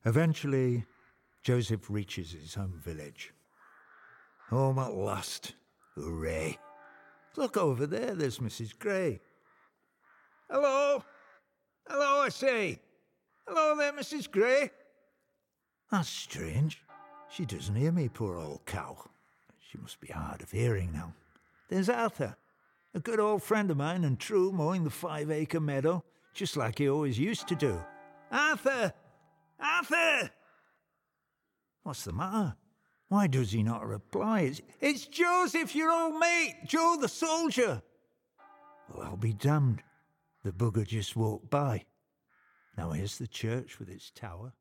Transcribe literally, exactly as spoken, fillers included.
Eventually, Joseph reaches his home village. Home at last. Hooray. Look over there, there's Missus Gray. Hello? Hello, I say. Hello there, Missus Gray. That's strange. She doesn't hear me, poor old cow. She must be hard of hearing now. There's Arthur, a good old friend of mine and true, mowing the five-acre meadow, just like he always used to do. Arthur! Arthur! What's the matter? Why does he not reply? It's, it's Joseph, your old mate, Joe the soldier. Well, I'll be damned. The bugger just walked by. Now here's the church with its tower.